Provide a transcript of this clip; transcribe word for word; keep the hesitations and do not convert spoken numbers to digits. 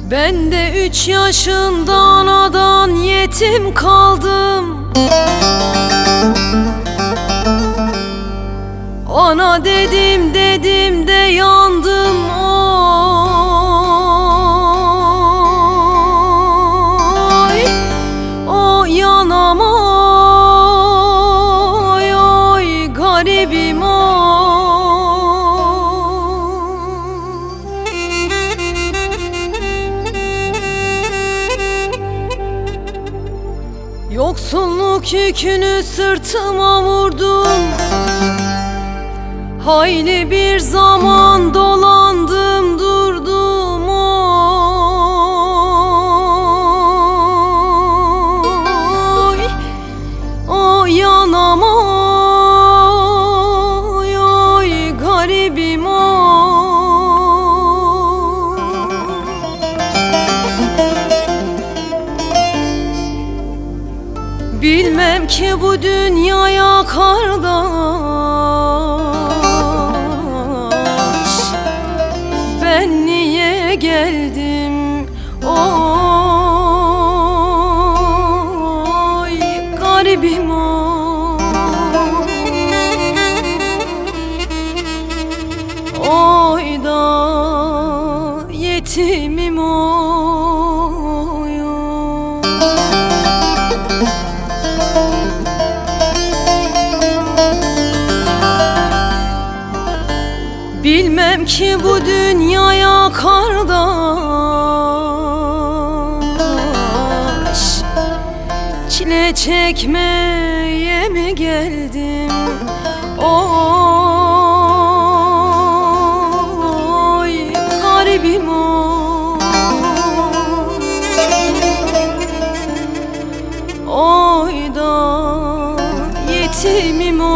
Ben de üç yaşında anadan yetim kaldım. Ana dedim dedim de yandım. Oy, o yanam oy, oy garibim oy. Yoksulluk yükünü sırtıma vurdum. Hayli bir zaman dolandım durdum oy, o yanam oy, oy garibim oy. Bilmem ki bu dünyaya kardeş, ben niye geldim oy garibim oy, oy da yetimim oy, oy. Bilmem ki bu dünyaya kardeş, çile çekmeye mi geldim oy garibim oy, oy da yetimim oy.